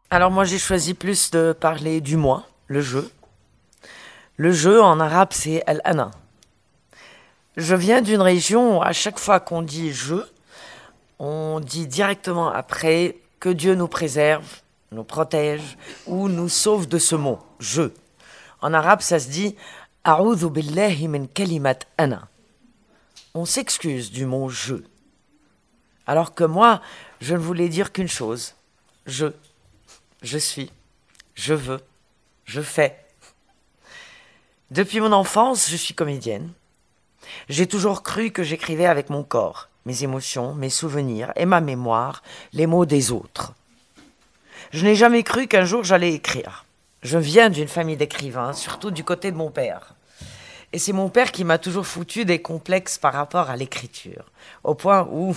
Alors moi j'ai choisi plus de parler du moi, le jeu. Le jeu en arabe c'est al-ana. Je viens d'une région où à chaque fois qu'on dit je, on dit directement après que Dieu nous préserve, nous protège ou nous sauve de ce mot, je. En arabe ça se dit A'udhu billahi min kalimat ana. On s'excuse du mot je. Alors que moi, je ne voulais dire qu'une chose, je suis, je veux, je fais. Depuis mon enfance, je suis comédienne. J'ai toujours cru que j'écrivais avec mon corps, mes émotions, mes souvenirs et ma mémoire, les mots des autres. Je n'ai jamais cru qu'un jour j'allais écrire. Je viens d'une famille d'écrivains, surtout du côté de mon père. Et c'est mon père qui m'a toujours foutu des complexes par rapport à l'écriture, au point où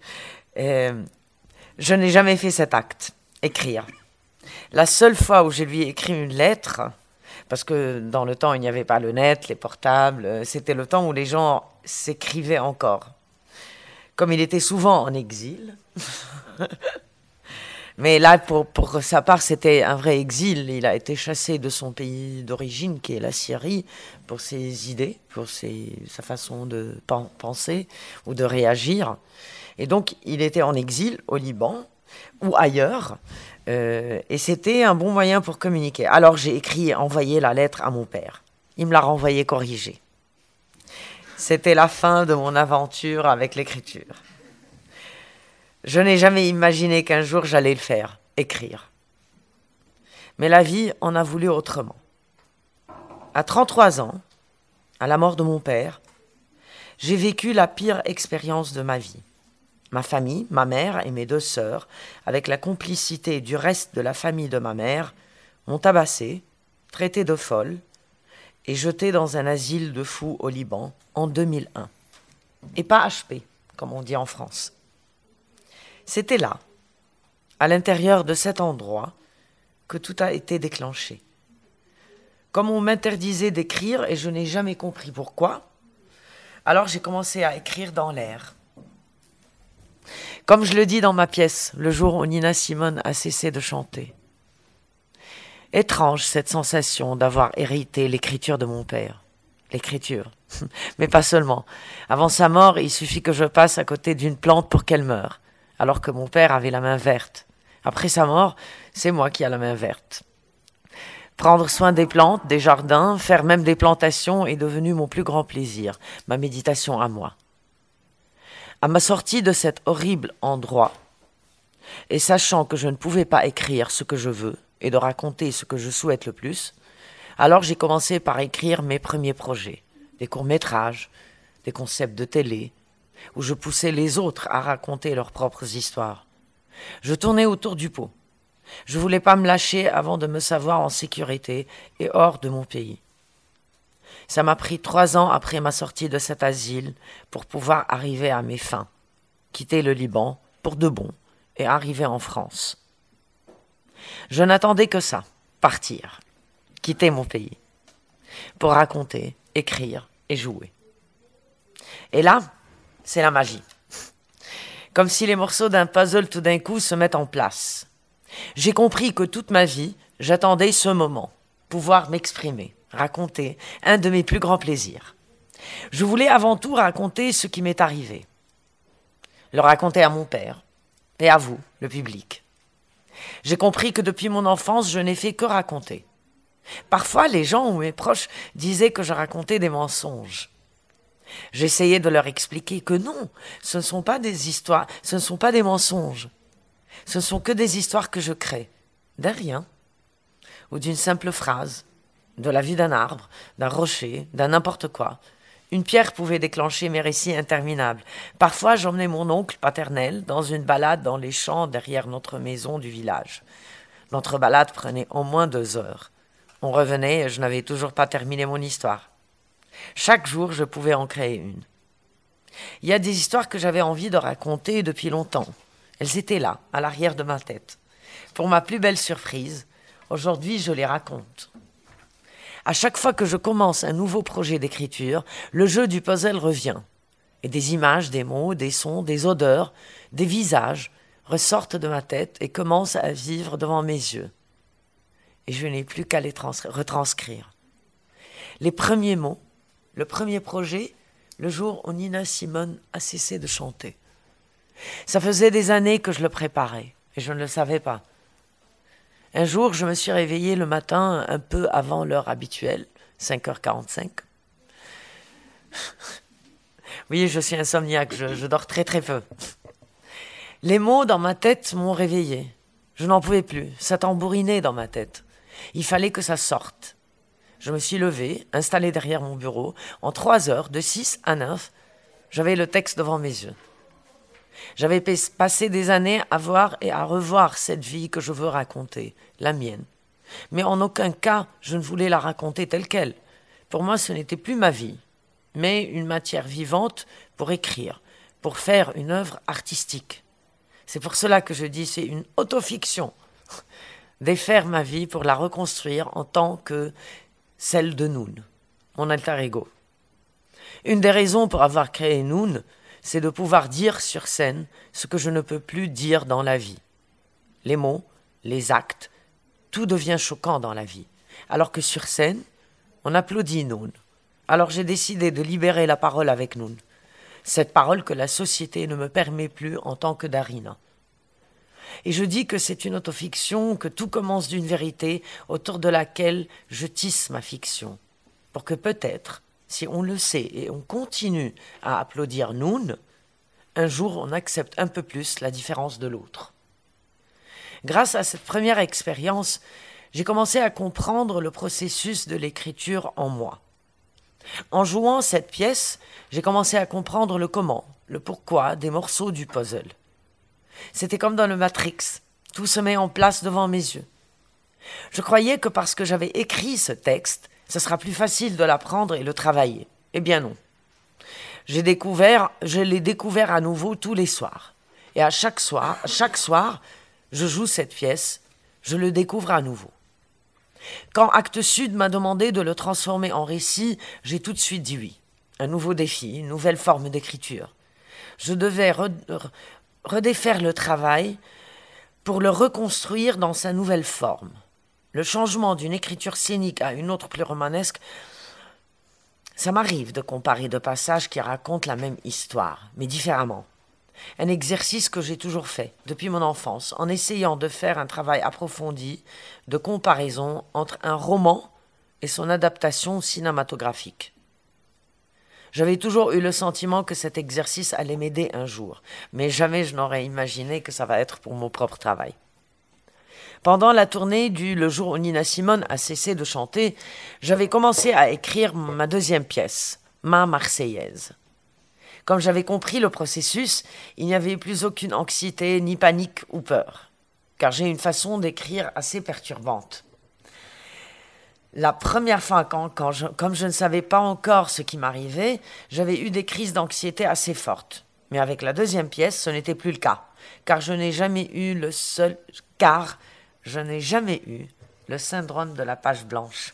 je n'ai jamais fait cet acte, écrire. La seule fois où je lui ai écrit une lettre, parce que dans le temps il n'y avait pas le net, les portables, c'était le temps où les gens s'écrivaient encore. Comme il était souvent en exil, mais là pour sa part c'était un vrai exil, il a été chassé de son pays d'origine qui est la Syrie pour ses idées, pour sa façon de penser ou de réagir. Et donc il était en exil au Liban ou ailleurs. Et c'était un bon moyen pour communiquer. Alors j'ai écrit et envoyé la lettre à mon père. Il me l'a renvoyée corrigée. C'était la fin de mon aventure avec l'écriture. Je n'ai jamais imaginé qu'un jour j'allais le faire, écrire. Mais la vie en a voulu autrement. À 33 ans, à la mort de mon père, j'ai vécu la pire expérience de ma vie. Ma famille, ma mère et mes 2 sœurs, avec la complicité du reste de la famille de ma mère, m'ont tabassée, traitée de folle et jetée dans un asile de fous au Liban en 2001. Et pas HP, comme on dit en France. C'était là, à l'intérieur de cet endroit, que tout a été déclenché. Comme on m'interdisait d'écrire et je n'ai jamais compris pourquoi, alors j'ai commencé à écrire dans l'air. Comme je le dis dans ma pièce, le jour où Nina Simone a cessé de chanter. Étrange cette sensation d'avoir hérité l'écriture de mon père. L'écriture. Mais pas seulement. Avant sa mort, il suffit que je passe à côté d'une plante pour qu'elle meure, alors que mon père avait la main verte. Après sa mort, c'est moi qui ai la main verte. Prendre soin des plantes, des jardins, faire même des plantations est devenu mon plus grand plaisir, ma méditation à moi. À ma sortie de cet horrible endroit, et sachant que je ne pouvais pas écrire ce que je veux et de raconter ce que je souhaite le plus, alors j'ai commencé par écrire mes premiers projets, des courts-métrages, des concepts de télé, où je poussais les autres à raconter leurs propres histoires. Je tournais autour du pot. Je voulais pas me lâcher avant de me savoir en sécurité et hors de mon pays. Ça m'a pris 3 ans après ma sortie de cet asile pour pouvoir arriver à mes fins, quitter le Liban pour de bon et arriver en France. Je n'attendais que ça, partir, quitter mon pays, pour raconter, écrire et jouer. Et là, c'est la magie. Comme si les morceaux d'un puzzle tout d'un coup se mettent en place. J'ai compris que toute ma vie, j'attendais ce moment, pouvoir m'exprimer, raconter un de mes plus grands plaisirs. Je voulais avant tout raconter ce qui m'est arrivé. Le raconter à mon père et à vous, le public. J'ai compris que depuis mon enfance, je n'ai fait que raconter. Parfois, les gens ou mes proches disaient que je racontais des mensonges. J'essayais de leur expliquer que non, ce ne sont pas des histoires, ce ne sont pas des mensonges. Ce ne sont que des histoires que je crée, d'un rien, ou d'une simple phrase, de la vie d'un arbre, d'un rocher, d'un n'importe quoi. Une pierre pouvait déclencher mes récits interminables. Parfois, j'emmenais mon oncle paternel dans une balade dans les champs derrière notre maison du village. Notre balade prenait au moins 2 heures. On revenait et je n'avais toujours pas terminé mon histoire. Chaque jour, je pouvais en créer une. Il y a des histoires que j'avais envie de raconter depuis longtemps. Elles étaient là, à l'arrière de ma tête. Pour ma plus belle surprise, aujourd'hui, je les raconte. À chaque fois que je commence un nouveau projet d'écriture, le jeu du puzzle revient. Et des images, des mots, des sons, des odeurs, des visages ressortent de ma tête et commencent à vivre devant mes yeux. Et je n'ai plus qu'à les retranscrire. Les premiers mots, le premier projet, le jour où Nina Simone a cessé de chanter. Ça faisait des années que je le préparais et je ne le savais pas. Un jour, je me suis réveillée le matin un peu avant l'heure habituelle, 5h45. Oui, je suis insomniaque, je dors très très peu. Les mots dans ma tête m'ont réveillée. Je n'en pouvais plus, ça tambourinait dans ma tête. Il fallait que ça sorte. Je me suis levée, installée derrière mon bureau. En 3 heures, de 6 à 9, j'avais le texte devant mes yeux. J'avais passé des années à voir et à revoir cette vie que je veux raconter, la mienne. Mais en aucun cas, je ne voulais la raconter telle qu'elle. Pour moi, ce n'était plus ma vie, mais une matière vivante pour écrire, pour faire une œuvre artistique. C'est pour cela que je dis c'est une autofiction. Défaire ma vie pour la reconstruire en tant que celle de Noun, mon alter ego. Une des raisons pour avoir créé Noun, c'est de pouvoir dire sur scène ce que je ne peux plus dire dans la vie. Les mots, les actes, tout devient choquant dans la vie. Alors que sur scène, on applaudit Noun. Alors j'ai décidé de libérer la parole avec Noun. Cette parole que la société ne me permet plus en tant que Darina. Et je dis que c'est une autofiction, que tout commence d'une vérité autour de laquelle je tisse ma fiction. Pour que peut-être, si on le sait et on continue à applaudir Noun, un jour on accepte un peu plus la différence de l'autre. Grâce à cette première expérience, j'ai commencé à comprendre le processus de l'écriture en moi. En jouant cette pièce, j'ai commencé à comprendre le comment, le pourquoi des morceaux du puzzle. C'était comme dans le Matrix, tout se met en place devant mes yeux. Je croyais que parce que j'avais écrit ce texte, ce sera plus facile de l'apprendre et le travailler. Eh bien non. Je l'ai découvert à nouveau tous les soirs. Et à chaque soir, je joue cette pièce, je le découvre à nouveau. Quand Actes Sud m'a demandé de le transformer en récit, j'ai tout de suite dit oui. Un nouveau défi, une nouvelle forme d'écriture. Je devais redéfaire le travail pour le reconstruire dans sa nouvelle forme. Le changement d'une écriture scénique à une autre plus romanesque, ça m'arrive de comparer deux passages qui racontent la même histoire, mais différemment. Un exercice que j'ai toujours fait depuis mon enfance, en essayant de faire un travail approfondi de comparaison entre un roman et son adaptation cinématographique. J'avais toujours eu le sentiment que cet exercice allait m'aider un jour, mais jamais je n'aurais imaginé que ça va être pour mon propre travail. Pendant la tournée du Le jour où Nina Simone a cessé de chanter, j'avais commencé à écrire ma deuxième pièce, Ma Marseillaise. Comme j'avais compris le processus, il n'y avait plus aucune anxiété, ni panique ou peur, car j'ai une façon d'écrire assez perturbante. La première fois, comme je ne savais pas encore ce qui m'arrivait, j'avais eu des crises d'anxiété assez fortes. Mais avec la deuxième pièce, ce n'était plus le cas, car je n'ai jamais eu le syndrome de la page blanche.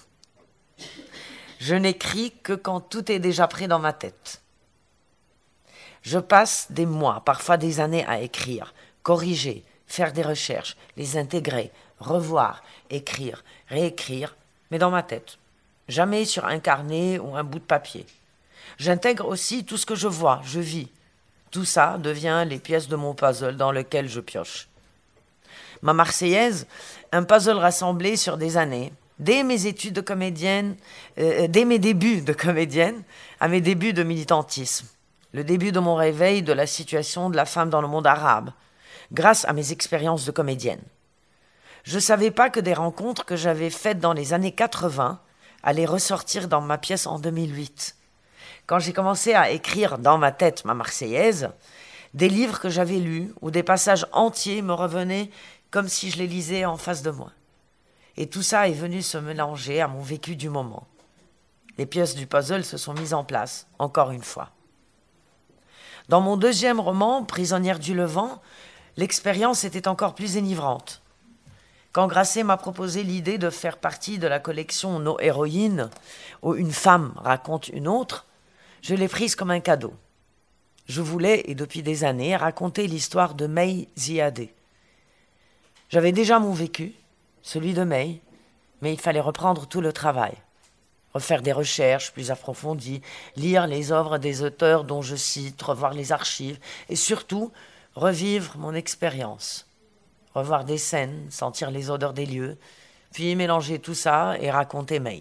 Je n'écris que quand tout est déjà prêt dans ma tête. Je passe des mois, parfois des années à écrire, corriger, faire des recherches, les intégrer, revoir, écrire, réécrire, mais dans ma tête. Jamais sur un carnet ou un bout de papier. J'intègre aussi tout ce que je vois, je vis. Tout ça devient les pièces de mon puzzle dans lequel je pioche. Ma Marseillaise, un puzzle rassemblé sur des années, dès mes études de comédienne, dès mes débuts de comédienne, à mes débuts de militantisme. Le début de mon réveil de la situation de la femme dans le monde arabe, grâce à mes expériences de comédienne. Je ne savais pas que des rencontres que j'avais faites dans les années 80 allaient ressortir dans ma pièce en 2008. Quand j'ai commencé à écrire dans ma tête ma Marseillaise, des livres que j'avais lus ou des passages entiers me revenaient comme si je les lisais en face de moi. Et tout ça est venu se mélanger à mon vécu du moment. Les pièces du puzzle se sont mises en place, encore une fois. Dans mon deuxième roman, Prisonnière du Levant, l'expérience était encore plus enivrante. Quand Grasset m'a proposé l'idée de faire partie de la collection Nos héroïnes, où une femme raconte une autre, je l'ai prise comme un cadeau. Je voulais, et depuis des années, raconter l'histoire de May Ziadeh. J'avais déjà mon vécu, celui de May, mais il fallait reprendre tout le travail. Refaire des recherches plus approfondies, lire les œuvres des auteurs dont je cite, revoir les archives, et surtout, revivre mon expérience. Revoir des scènes, sentir les odeurs des lieux, puis mélanger tout ça et raconter May.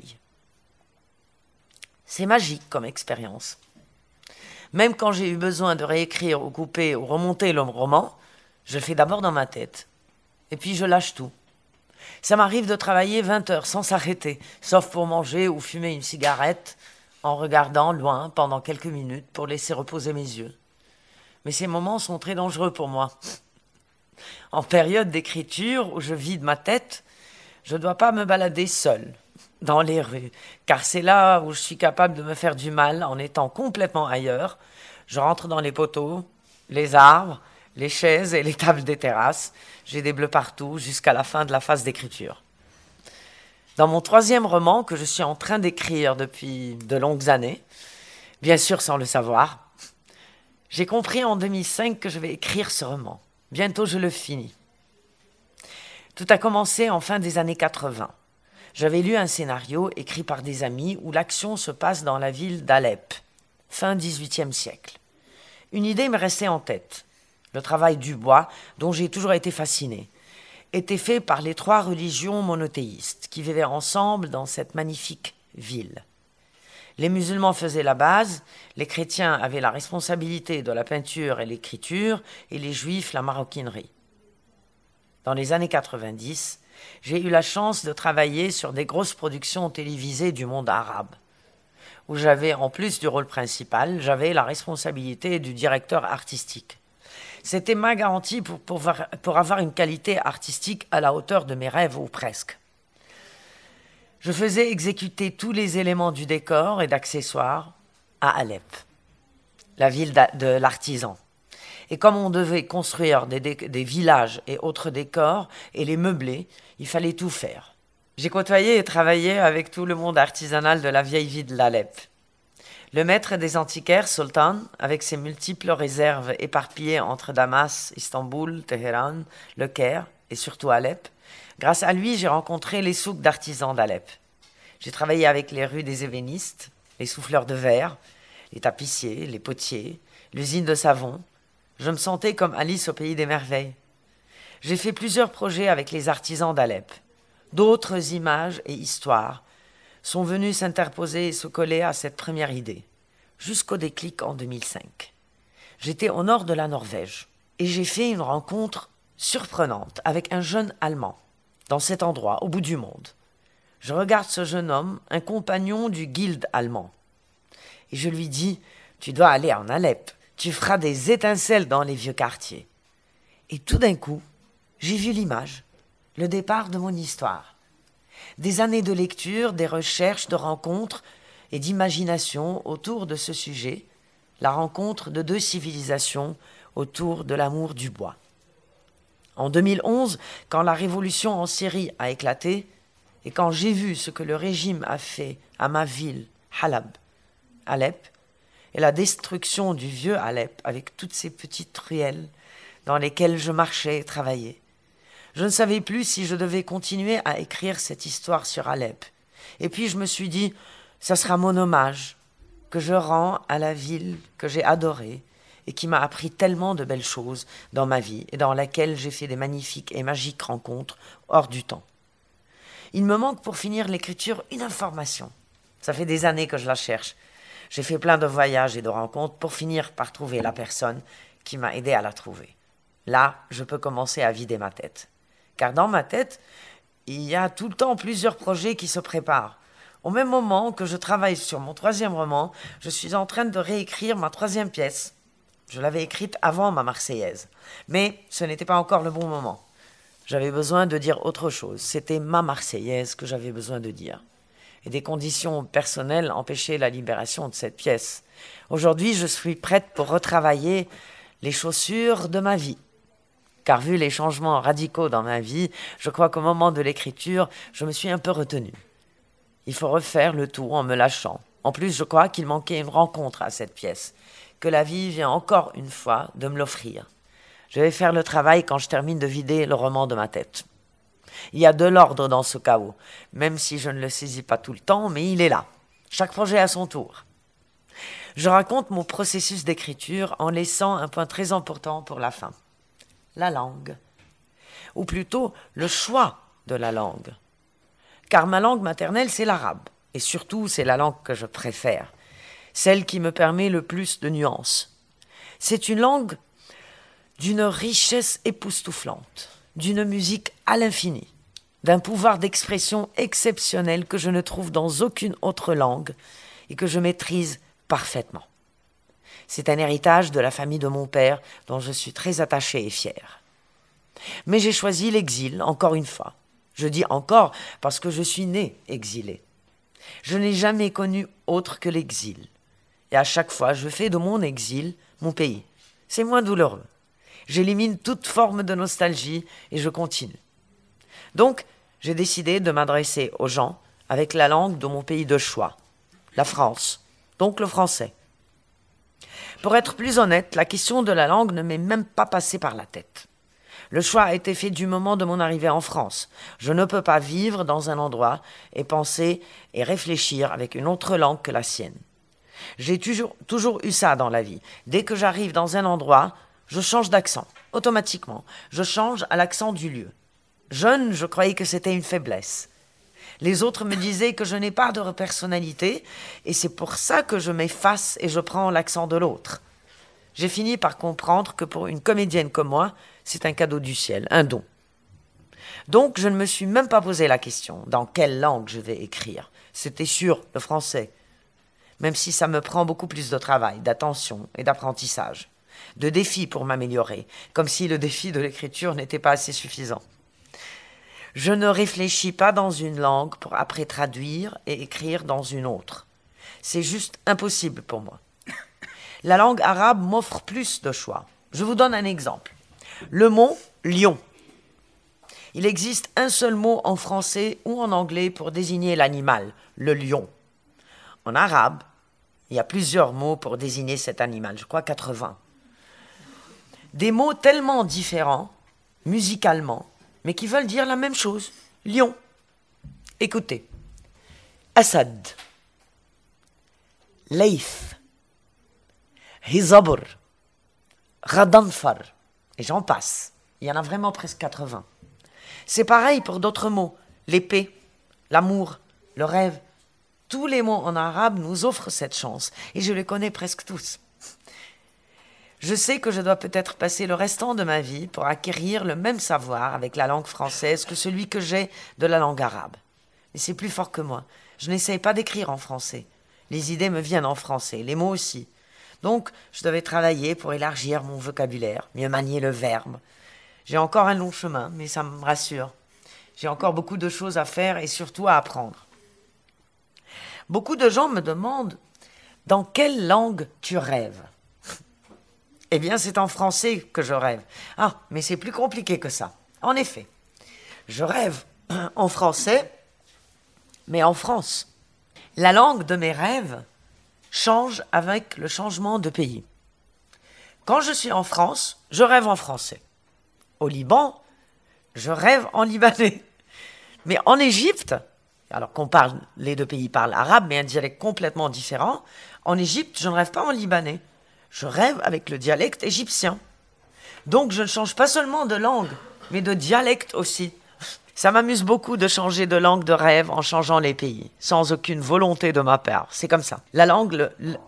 C'est magique comme expérience. Même quand j'ai eu besoin de réécrire ou couper ou remonter le roman, je le fais d'abord dans ma tête. Et puis je lâche tout. Ça m'arrive de travailler 20 heures sans s'arrêter, sauf pour manger ou fumer une cigarette, en regardant loin pendant quelques minutes pour laisser reposer mes yeux. Mais ces moments sont très dangereux pour moi. En période d'écriture où je vide ma tête, je ne dois pas me balader seule dans les rues, car c'est là où je suis capable de me faire du mal en étant complètement ailleurs. Je rentre dans les poteaux, les arbres, les chaises et les tables des terrasses. J'ai des bleus partout jusqu'à la fin de la phase d'écriture. Dans mon 3e roman, que je suis en train d'écrire depuis de longues années, bien sûr sans le savoir, j'ai compris en 2005 que je vais écrire ce roman. Bientôt je le finis. Tout a commencé en fin des années 80. J'avais lu un scénario écrit par des amis où l'action se passe dans la ville d'Alep, fin XVIIIe siècle. Une idée me restait en tête. Le travail du bois, dont j'ai toujours été fasciné, était fait par les 3 religions monothéistes qui vivaient ensemble dans cette magnifique ville. Les musulmans faisaient la base, les chrétiens avaient la responsabilité de la peinture et l'écriture, et les juifs la maroquinerie. Dans les années 90, j'ai eu la chance de travailler sur des grosses productions télévisées du monde arabe, où j'avais, en plus du rôle principal, j'avais la responsabilité du directeur artistique. C'était ma garantie pour avoir une qualité artistique à la hauteur de mes rêves, ou presque. Je faisais exécuter tous les éléments du décor et d'accessoires à Alep, la ville de l'artisan. Et comme on devait construire des villages et autres décors et les meubler, il fallait tout faire. J'ai côtoyé et travaillé avec tout le monde artisanal de la vieille ville d'Alep. Le maître des antiquaires, Sultan, avec ses multiples réserves éparpillées entre Damas, Istanbul, Téhéran, Le Caire et surtout Alep, grâce à lui, j'ai rencontré les souks d'artisans d'Alep. J'ai travaillé avec les rues des ébénistes, les souffleurs de verre, les tapissiers, les potiers, l'usine de savon. Je me sentais comme Alice au pays des merveilles. J'ai fait plusieurs projets avec les artisans d'Alep. D'autres images et histoires sont venus s'interposer et se coller à cette première idée, jusqu'au déclic en 2005. J'étais au nord de la Norvège et j'ai fait une rencontre surprenante avec un jeune Allemand, dans cet endroit, au bout du monde. Je regarde ce jeune homme, un compagnon du guilde allemand, et je lui dis « Tu dois aller en Alep, tu feras des étincelles dans les vieux quartiers. » Et tout d'un coup, j'ai vu l'image, le départ de mon histoire. Des années de lecture, des recherches, de rencontres et d'imagination autour de ce sujet, la rencontre de 2 civilisations autour de l'amour du bois. En 2011, quand la révolution en Syrie a éclaté, et quand j'ai vu ce que le régime a fait à ma ville, Halab, Alep, et la destruction du vieux Alep avec toutes ces petites ruelles dans lesquelles je marchais et travaillais, je ne savais plus si je devais continuer à écrire cette histoire sur Alep. Et puis je me suis dit, ça sera mon hommage que je rends à la ville que j'ai adorée et qui m'a appris tellement de belles choses dans ma vie et dans laquelle j'ai fait des magnifiques et magiques rencontres hors du temps. Il me manque pour finir l'écriture une information. Ça fait des années que je la cherche. J'ai fait plein de voyages et de rencontres pour finir par trouver la personne qui m'a aidé à la trouver. Là, je peux commencer à vider ma tête. Car dans ma tête, il y a tout le temps plusieurs projets qui se préparent. Au même moment que je travaille sur mon 3e roman, je suis en train de réécrire ma 3e pièce. Je l'avais écrite avant ma Marseillaise. Mais ce n'était pas encore le bon moment. J'avais besoin de dire autre chose. C'était ma Marseillaise que j'avais besoin de dire. Et des conditions personnelles empêchaient la libération de cette pièce. Aujourd'hui, je suis prête pour retravailler les chaussures de ma vie. Car vu les changements radicaux dans ma vie, je crois qu'au moment de l'écriture, je me suis un peu retenue. Il faut refaire le tout en me lâchant. En plus, je crois qu'il manquait une rencontre à cette pièce, que la vie vient encore une fois de me l'offrir. Je vais faire le travail quand je termine de vider le roman de ma tête. Il y a de l'ordre dans ce chaos, même si je ne le saisis pas tout le temps, mais il est là. Chaque projet à son tour. Je raconte mon processus d'écriture en laissant un point très important pour la fin. La langue. Ou plutôt, le choix de la langue. Car ma langue maternelle, c'est l'arabe. Et surtout, c'est la langue que je préfère. Celle qui me permet le plus de nuances. C'est une langue d'une richesse époustouflante, d'une musique à l'infini, d'un pouvoir d'expression exceptionnel que je ne trouve dans aucune autre langue et que je maîtrise parfaitement. C'est un héritage de la famille de mon père dont je suis très attachée et fière. Mais j'ai choisi l'exil, encore une fois. Je dis encore parce que je suis née exilée. Je n'ai jamais connu autre que l'exil. Et à chaque fois, je fais de mon exil mon pays. C'est moins douloureux. J'élimine toute forme de nostalgie et je continue. Donc, j'ai décidé de m'adresser aux gens avec la langue de mon pays de choix, la France, donc le français. Pour être plus honnête, la question de la langue ne m'est même pas passée par la tête. Le choix a été fait du moment de mon arrivée en France. Je ne peux pas vivre dans un endroit et penser et réfléchir avec une autre langue que la sienne. J'ai toujours eu ça dans la vie. Dès que j'arrive dans un endroit, je change d'accent, automatiquement. Je change à l'accent du lieu. Jeune, je croyais que c'était une faiblesse. Les autres me disaient que je n'ai pas de personnalité et c'est pour ça que je m'efface et je prends l'accent de l'autre. J'ai fini par comprendre que pour une comédienne comme moi, c'est un cadeau du ciel, un don. Donc, je ne me suis même pas posé la question dans quelle langue je vais écrire. C'était sûr, le français. Même si ça me prend beaucoup plus de travail, d'attention et d'apprentissage. De défis pour m'améliorer, comme si le défi de l'écriture n'était pas assez suffisant. Je ne réfléchis pas dans une langue pour après traduire et écrire dans une autre. C'est juste impossible pour moi. La langue arabe m'offre plus de choix. Je vous donne un exemple. Le mot « lion ». Il existe un seul mot en français ou en anglais pour désigner l'animal, le lion. En arabe, il y a plusieurs mots pour désigner cet animal, je crois 80. Des mots tellement différents, musicalement, mais qui veulent dire la même chose, lion. Écoutez, Asad, Layth, Hizabr, Radanfar, et j'en passe. Il y en a vraiment presque 80. C'est pareil pour d'autres mots, l'épée, l'amour, le rêve. Tous les mots en arabe nous offrent cette chance, et je les connais presque tous. Je sais que je dois peut-être passer le restant de ma vie pour acquérir le même savoir avec la langue française que celui que j'ai de la langue arabe. Mais c'est plus fort que moi. Je n'essaye pas d'écrire en français. Les idées me viennent en français, les mots aussi. Donc, je devais travailler pour élargir mon vocabulaire, mieux manier le verbe. J'ai encore un long chemin, mais ça me rassure. J'ai encore beaucoup de choses à faire et surtout à apprendre. Beaucoup de gens me demandent « Dans quelle langue tu rêves ?» Eh bien, c'est en français que je rêve. Ah, mais c'est plus compliqué que ça. En effet, je rêve en français, mais en France. La langue de mes rêves change avec le changement de pays. Quand je suis en France, je rêve en français. Au Liban, je rêve en libanais. Mais en Égypte, alors les deux pays parlent arabe, mais un dialecte complètement différent, en Égypte, je ne rêve pas en libanais. Je rêve avec le dialecte égyptien. Donc, je ne change pas seulement de langue, mais de dialecte aussi. Ça m'amuse beaucoup de changer de langue de rêve en changeant les pays, sans aucune volonté de ma part. C'est comme ça. La langue.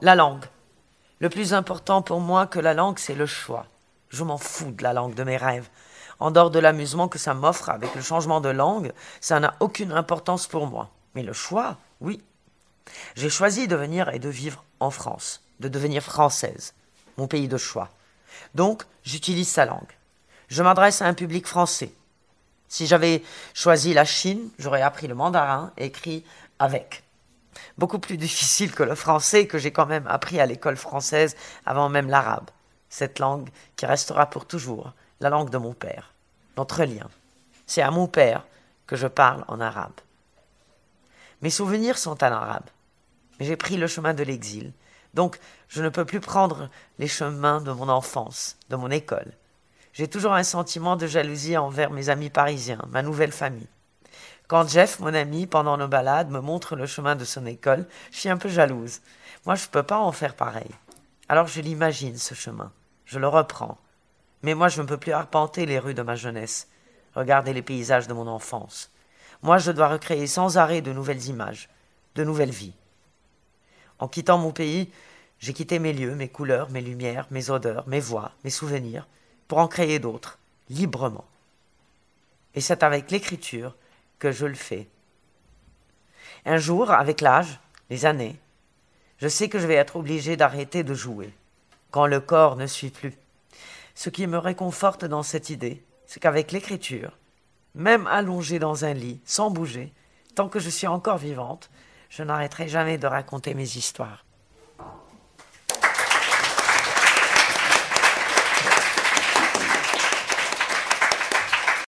Le plus important pour moi que la langue, c'est le choix. Je m'en fous de la langue de mes rêves. En dehors de l'amusement que ça m'offre avec le changement de langue, ça n'a aucune importance pour moi. Mais le choix, oui. J'ai choisi de venir et de vivre en France, de devenir française, mon pays de choix. Donc, j'utilise sa langue. Je m'adresse à un public français. Si j'avais choisi la Chine, j'aurais appris le mandarin et écrit avec. Beaucoup plus difficile que le français que j'ai quand même appris à l'école française avant même l'arabe. Cette langue qui restera pour toujours la langue de mon père, notre lien. C'est à mon père que je parle en arabe. Mes souvenirs sont en arabe, mais j'ai pris le chemin de l'exil, Donc, je ne peux plus prendre les chemins de mon enfance, de mon école. J'ai toujours un sentiment de jalousie envers mes amis parisiens, ma nouvelle famille. Quand Jeff, mon ami, pendant nos balades, me montre le chemin de son école, je suis un peu jalouse. Moi, je ne peux pas en faire pareil. Alors je l'imagine, ce chemin. Je le reprends. Mais moi, je ne peux plus arpenter les rues de ma jeunesse, regarder les paysages de mon enfance. Moi, je dois recréer sans arrêt de nouvelles images, de nouvelles vies. En quittant mon pays, j'ai quitté mes lieux, mes couleurs, mes lumières, mes odeurs, mes voix, mes souvenirs, pour en créer d'autres, librement. Et c'est avec l'écriture que je le fais. Un jour, avec l'âge, les années, je sais que je vais être obligé d'arrêter de jouer, quand le corps ne suit plus. Ce qui me réconforte dans cette idée, c'est qu'avec l'écriture, même allongée dans un lit, sans bouger, tant que je suis encore vivante, je n'arrêterai jamais de raconter mes histoires.